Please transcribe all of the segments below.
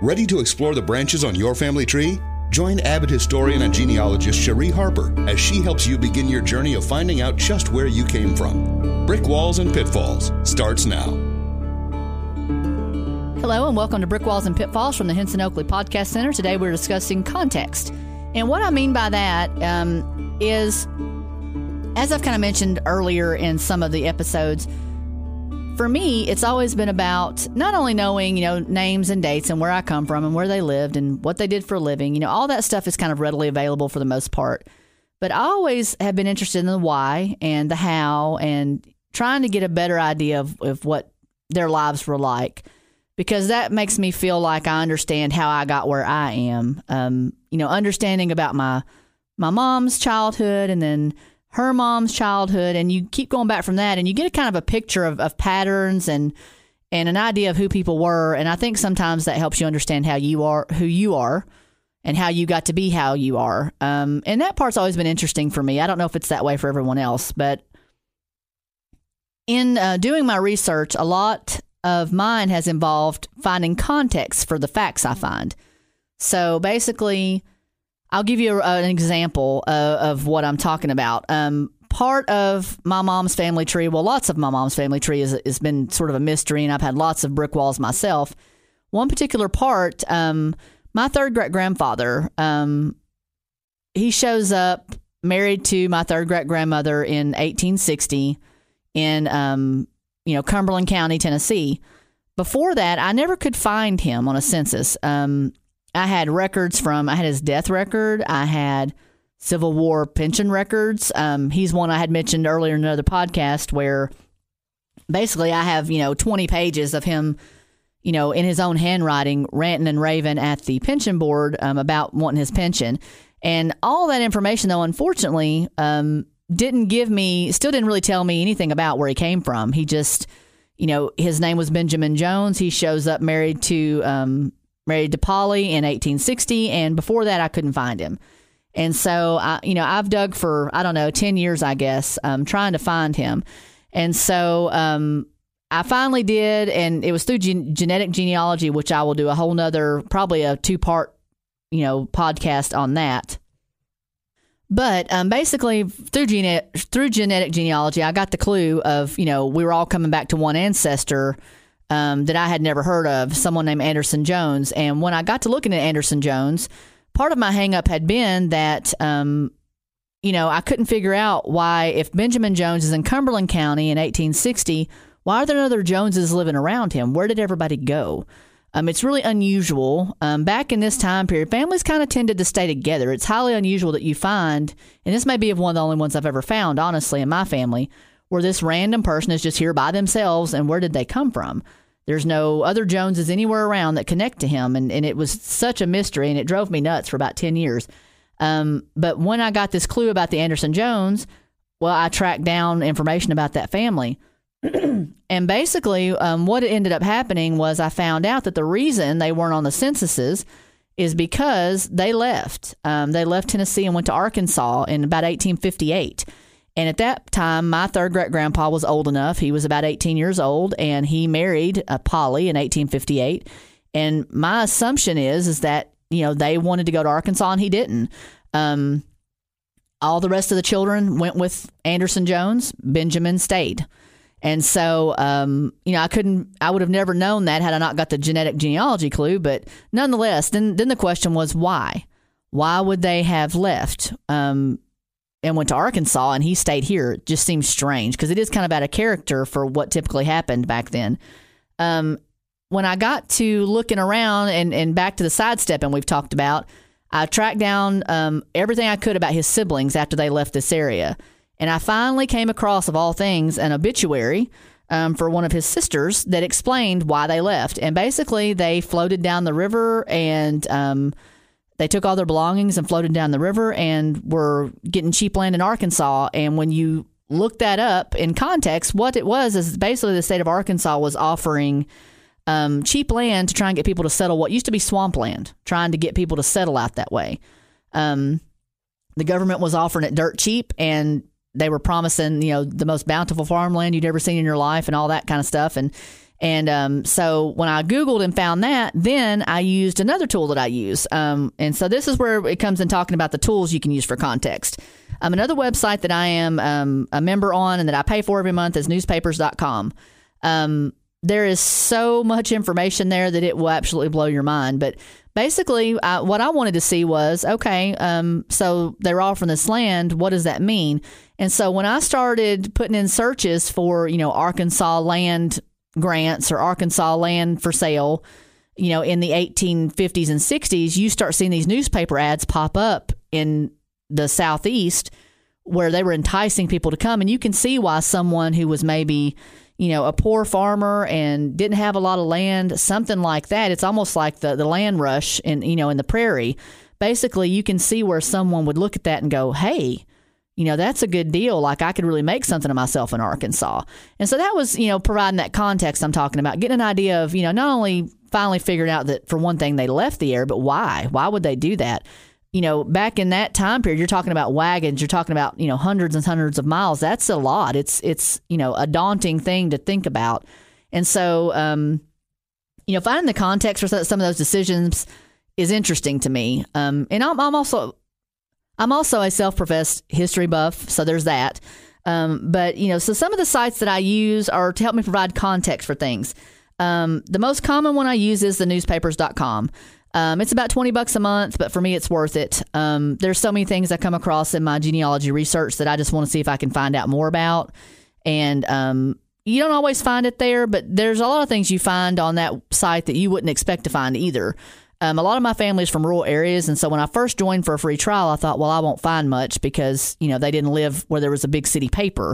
Ready to explore the branches on your family tree? Join Abbott historian and genealogist Cherie Harper as she helps you begin your journey of finding out just where you came from. Brick Walls and Pitfalls starts now. Hello and welcome to Brick Walls and Pitfalls from the Henson Oakley Podcast Center. Today we're discussing context. And what I mean by that is, as I've kind of mentioned earlier in some of the episodes, for me, it's always been about not only knowing, names and dates and where I come from and where they lived and what they did for a living. All that stuff is kind of readily available for the most part. But I always have been interested in the why and the how and trying to get a better idea of what their lives were like, because that makes me feel like I understand how I got where I am. Understanding about my mom's childhood and then her mom's childhood, and you keep going back from that, and you get a kind of a picture of patterns and an idea of who people were. And I think sometimes that helps you understand how you are, who you are, and how you got to be how you are. And that part's always been interesting for me. I don't know if it's that way for everyone else, but in doing my research, a lot of mine has involved finding context for the facts I find. So basically, I'll give you an example of what I'm talking about. Part of my mom's family tree, well, lots of my mom's family tree has been sort of a mystery, and I've had lots of brick walls myself. One particular part, my third great-grandfather, he shows up married to my third great-grandmother in 1860 in, Cumberland County, Tennessee. Before that, I never could find him on a census. I had records I had his death record. I had Civil War pension records. He's one I had mentioned earlier in another podcast where basically I have, 20 pages of him, in his own handwriting, ranting and raving at the pension board about wanting his pension. And all that information, though, unfortunately, still didn't really tell me anything about where he came from. He just, his name was Benjamin Jones. He shows up married to Polly in 1860. And before that, I couldn't find him. And so, I've dug for, 10 years, I guess, trying to find him. And so I finally did. And it was through genetic genealogy, which I will do a whole nother, probably a 2-part, podcast on that. But basically, through genetic genealogy, I got the clue of, we were all coming back to one ancestor that I had never heard of, someone named Anderson Jones. And when I got to looking at Anderson Jones, part of my hang-up had been that, I couldn't figure out why, if Benjamin Jones is in Cumberland County in 1860, why are there no other Joneses living around him? Where did everybody go? It's really unusual. Back in this time period, families kind of tended to stay together. It's highly unusual that you find, and this may be one of the only ones I've ever found, honestly, in my family, where this random person is just here by themselves, and where did they come from? There's no other Joneses anywhere around that connect to him, and it was such a mystery, and it drove me nuts for about 10 years. But when I got this clue about the Anderson Jones, well, I tracked down information about that family. And basically, what ended up happening was I found out that the reason they weren't on the censuses is because they left. They left Tennessee and went to Arkansas in about 1858. And at that time, my third great-grandpa was old enough. He was about 18 years old, and he married Polly in 1858. And my assumption is that, they wanted to go to Arkansas, and he didn't. All the rest of the children went with Anderson Jones. Benjamin stayed. And so, I would have never known that had I not got the genetic genealogy clue. But nonetheless, then the question was why? Why would they have left and went to Arkansas and he stayed here? It just seems strange because it is kind of out of character for what typically happened back then. When I got to looking around and back to the sidestepping we've talked about, I tracked down everything I could about his siblings after they left this area. And I finally came across, of all things, an obituary for one of his sisters that explained why they left. And basically, they floated down the river and they took all their belongings and floated down the river and were getting cheap land in Arkansas. And when you look that up in context, what it was is basically the state of Arkansas was offering cheap land to try and get people to settle what used to be swampland, trying to get people to settle out that way. The government was offering it dirt cheap, and they were promising, the most bountiful farmland you'd ever seen in your life and all that kind of stuff. And And so when I Googled and found that, then I used another tool that I use. And so this is where it comes in talking about the tools you can use for context. Another website that I am a member on and that I pay for every month is newspapers.com. There is so much information there that it will absolutely blow your mind. But basically, what I wanted to see was, okay, so they're all from this land. What does that mean? And so when I started putting in searches for, Arkansas land grants or Arkansas land for sale, in the 1850s and 60s, you start seeing these newspaper ads pop up in the Southeast where they were enticing people to come. And you can see why someone who was maybe, a poor farmer and didn't have a lot of land, something like that. It's almost like the land rush in the prairie. Basically, you can see where someone would look at that and go, hey, that's a good deal. Like I could really make something of myself in Arkansas. And so that was, providing that context I'm talking about, getting an idea of, not only finally figuring out that for one thing they left the air, but why? Why would they do that? Back in that time period, you're talking about wagons, you're talking about, hundreds and hundreds of miles. That's a lot. It's a daunting thing to think about. And so, finding the context for some of those decisions is interesting to me. And I'm also a self-professed history buff, so there's that. But, so some of the sites that I use are to help me provide context for things. The most common one I use is the newspapers.com. It's about $20 a month, but for me, it's worth it. There's so many things I come across in my genealogy research that I just want to see if I can find out more about. And you don't always find it there, but there's a lot of things you find on that site that you wouldn't expect to find either. A lot of my family is from rural areas, and so when I first joined for a free trial, I thought, well, I won't find much because, they didn't live where there was a big city paper.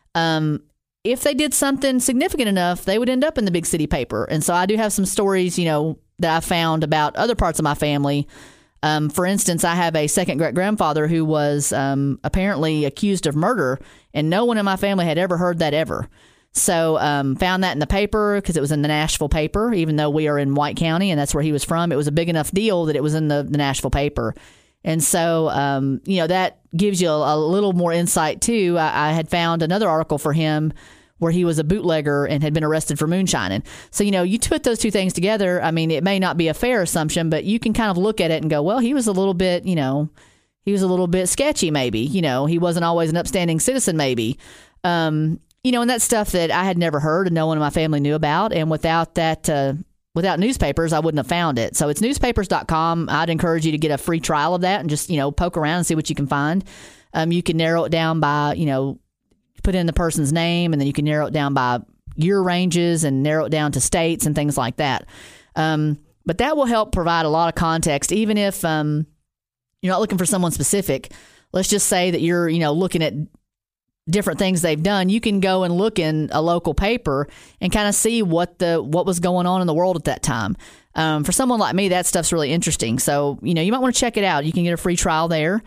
If they did something significant enough, they would end up in the big city paper. And so I do have some stories, that I found about other parts of my family. For instance, I have a second great-grandfather who was apparently accused of murder, and no one in my family had ever heard that ever. So found that in the paper because it was in the Nashville paper, even though we are in White County and that's where he was from. It was a big enough deal that it was in the Nashville paper. And so, that gives you a little more insight, too. I had found another article for him where he was a bootlegger and had been arrested for moonshining. So, you put those two things together. I mean, it may not be a fair assumption, but you can kind of look at it and go, well, he was a little bit, he was a little bit sketchy, maybe. He wasn't always an upstanding citizen, maybe. And that's stuff that I had never heard and no one in my family knew about. And without that, without newspapers, I wouldn't have found it. So it's newspapers.com. I'd encourage you to get a free trial of that and just, poke around and see what you can find. You can narrow it down by, put in the person's name, and then you can narrow it down by year ranges and narrow it down to states and things like that. But that will help provide a lot of context, even if you're not looking for someone specific. Let's just say that you're, looking at different things they've done. You can go and look in a local paper and kind of see what was going on in the world at that time. For someone like me, that stuff's really interesting. So, you might want to check it out. You can get a free trial there.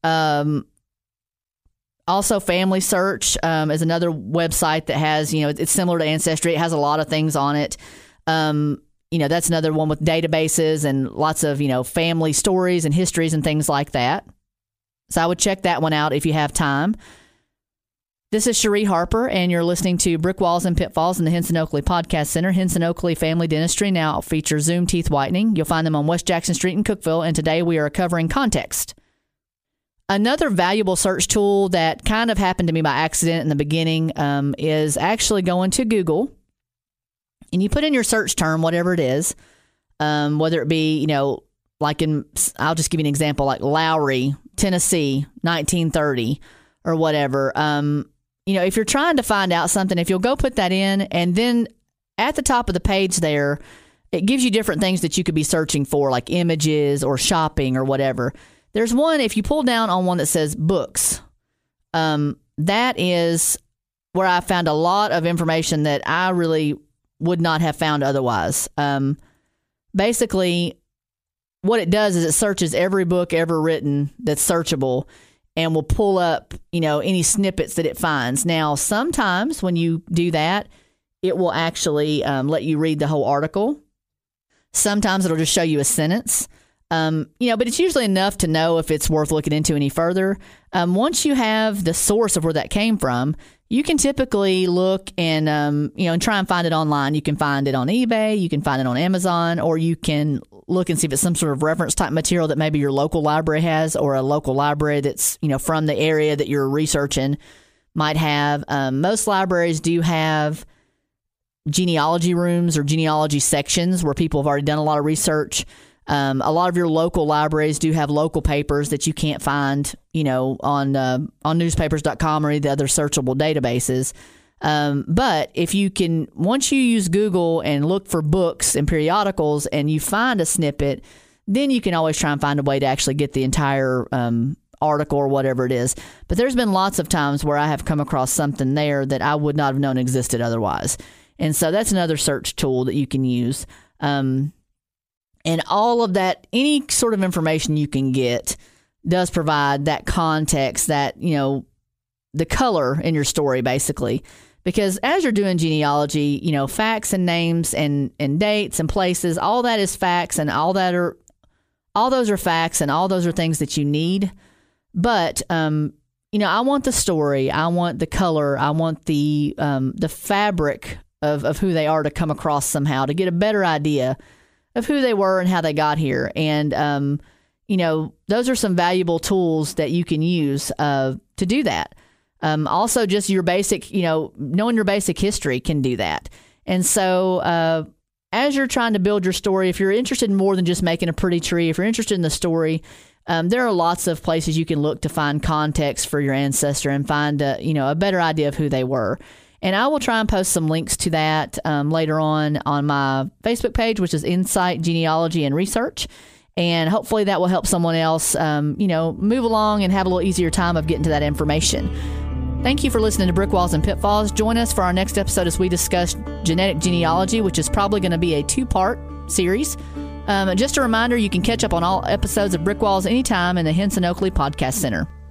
Also, Family Search is another website that has, it's similar to Ancestry. It has a lot of things on it. That's another one with databases and lots of, family stories and histories and things like that. So I would check that one out if you have time. This is Cherie Harper, and you're listening to Brick Walls and Pitfalls in the Henson Oakley Podcast Center. Henson Oakley Family Dentistry now features Zoom teeth whitening. You'll find them on West Jackson Street in Cookeville, and today we are covering context. Another valuable search tool that kind of happened to me by accident in the beginning is actually going to Google, and you put in your search term, whatever it is, whether it be, like I'll just give you an example, like Lowry, Tennessee, 1930 or whatever. If you're trying to find out something, if you'll go put that in, and then at the top of the page there, it gives you different things that you could be searching for, like images or shopping or whatever. There's one, if you pull down on one that says books, that is where I found a lot of information that I really would not have found otherwise. Basically, what it does is it searches every book ever written that's searchable and will pull up, any snippets that it finds. Now, sometimes when you do that, it will actually let you read the whole article. Sometimes it'll just show you a sentence. But it's usually enough to know if it's worth looking into any further. Once you have the source of where that came from, you can typically look and and try and find it online. You can find it on eBay, you can find it on Amazon, or you can look and see if it's some sort of reference type material that maybe your local library has, or a local library that's from the area that you're researching might have. Most libraries do have genealogy rooms or genealogy sections where people have already done a lot of research. A lot of your local libraries do have local papers that you can't find, on newspapers.com or any of the other searchable databases. But if you can, once you use Google and look for books and periodicals and you find a snippet, then you can always try and find a way to actually get the entire article or whatever it is. But there's been lots of times where I have come across something there that I would not have known existed otherwise. And so that's another search tool that you can use. And all of that, any sort of information you can get does provide that context, that, the color in your story, basically. Because as you're doing genealogy, facts and names and dates and places, all that is facts, and all those are facts, and all those are things that you need. But, I want the story. I want the color. I want the fabric of who they are to come across somehow, to get a better idea of who they were and how they got here. And, those are some valuable tools that you can use to do that. Also, just your basic, knowing your basic history can do that. And so as you're trying to build your story, if you're interested in more than just making a pretty tree, if you're interested in the story, there are lots of places you can look to find context for your ancestor and find a better idea of who they were. And I will try and post some links to that later on my Facebook page, which is Insight Genealogy and Research. And hopefully that will help someone else, move along and have a little easier time of getting to that information. Thank you for listening to Brick Walls and Pitfalls. Join us for our next episode as we discuss genetic genealogy, which is probably going to be a 2-part series. Just a reminder, you can catch up on all episodes of Brick Walls anytime in the Henson Oakley Podcast Center.